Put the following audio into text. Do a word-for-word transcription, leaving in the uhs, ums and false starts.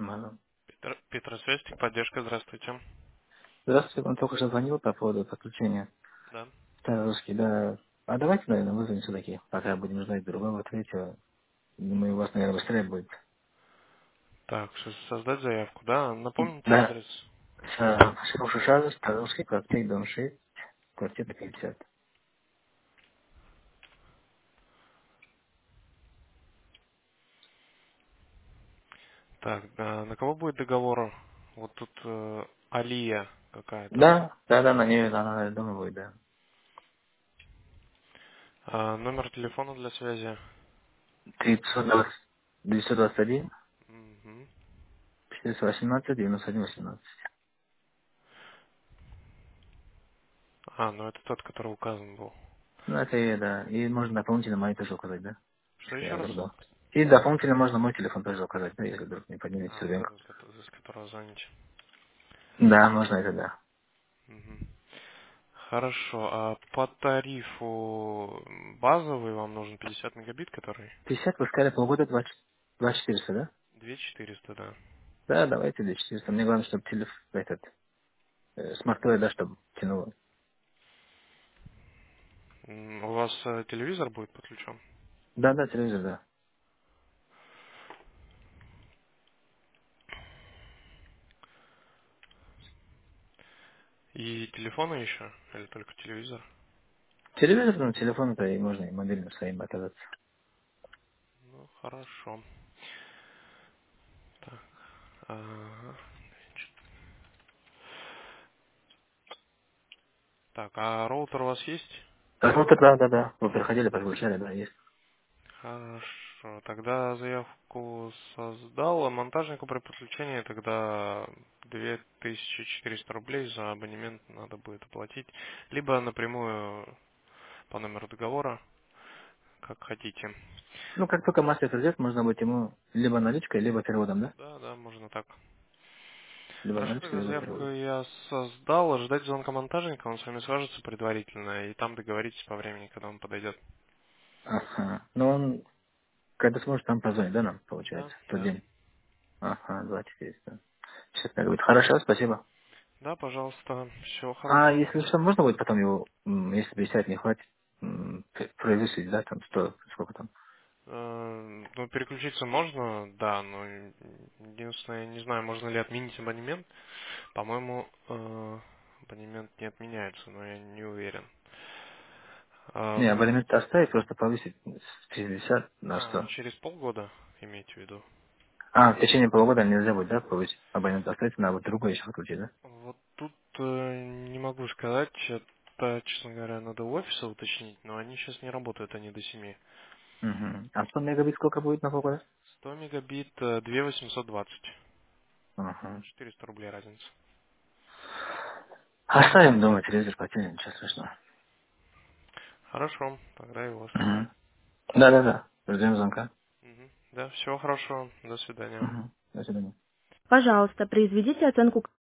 Ага. Петр, Петросвязь, поддержка, здравствуйте. Здравствуйте, он только что звонил по поводу подключения Да. русский, да. А давайте, наверное, вызовем все-таки, пока будем ждать другого третьего. Думаю, у вас, наверное, быстрее будет. Так, со- создать заявку, да? Напомните Да. адрес. Шишара, Старовский, проспект, дом шесть, квартира пятьдесят. Так, а на кого будет договор? Вот тут э, Алия какая-то, да? Да, да, да, на нее, она, наверное, дома будет, да. А, номер телефона для связи. тридцать двадцать, двести двадцать один, Мгм. четыреста восемнадцать, девяносто один, восемнадцать. А, ну это тот, который указан был. Ну, это и, да. И можно дополнительно мои тоже указать, да? Что Если еще я раз? вдруг да. И дополнительно можно мой телефон тоже указать, да, если вдруг не поднимете А, ребенка. с кото- с которого звоните. Да, можно это, да. Мгм. Хорошо, а по тарифу базовый вам нужен пятьдесят мегабит, который? пятьдесят вы сказали полгода двадцать, двадцать четыреста, да? две тысячи четыреста, да. Да, давайте двадцать четыреста. Мне главное, чтобы телефон, этот, э, смарт-ТВ, да, чтобы тянуло. М, У вас э, телевизор будет подключен? Да, да, телевизор, да. И телефоны еще? Или только телевизор? Телевизор, ну, телефон, то и можно и мобильным своим оказаться. Ну, хорошо. Так, ага. Так, а роутер у вас есть? Так, ну, да, да, да. Вы приходили, подключали, да, есть. Хорошо. Тогда заявку создал, а монтажнику при подключении тогда две тысячи четыреста рублей за абонемент надо будет оплатить. Либо напрямую по номеру договора, как хотите. Ну, как только мастер придет, можно будет ему либо наличкой, либо переводом, да? Да, да, можно так. Либо Хорошо, наличкой, тогда либо заявку переводом. я создал. Ждать звонка монтажника, он с вами свяжется предварительно, и там договоритесь по времени, когда он подойдет. Ага. Ну, он, когда сможет, там позвонить, да, нам, Да, получается, в тот да. день? Ага, двадцать четыреста. Сейчас так будет. Хорошо, спасибо. Да, пожалуйста. Всего А хорошего. если что, можно будет потом его, м, если пятьдесят не хватит, м, п- превысить, да, там сто, сколько там? Э, Ну, переключиться можно, да, но единственное, я не знаю, можно ли отменить абонемент. По-моему, э, абонемент не отменяется, но я не уверен. Не, Ам, абонемент оставить, просто повысить с пятьдесят на А, сто. через полгода имеете в виду? А, в течение полугода нельзя будет, да, повысить? Абонемент оставить, надо вот другой еще выключить, да? Вот тут э, не могу сказать, это, честно говоря, надо у офиса уточнить, но они сейчас не работают, они до семи. Угу. А сто мегабит сколько будет на полгода? сто мегабит, э, две тысячи восемьсот двадцать. Ага. четыреста рублей разница. Оставим дома телевизор, потянем, ничего страшного. Хорошо, тогда его оставим. Угу. Да-да-да, ждем звонка. Мгм. Да, всего хорошего, до свидания. Угу. До свидания. Пожалуйста, произведите оценку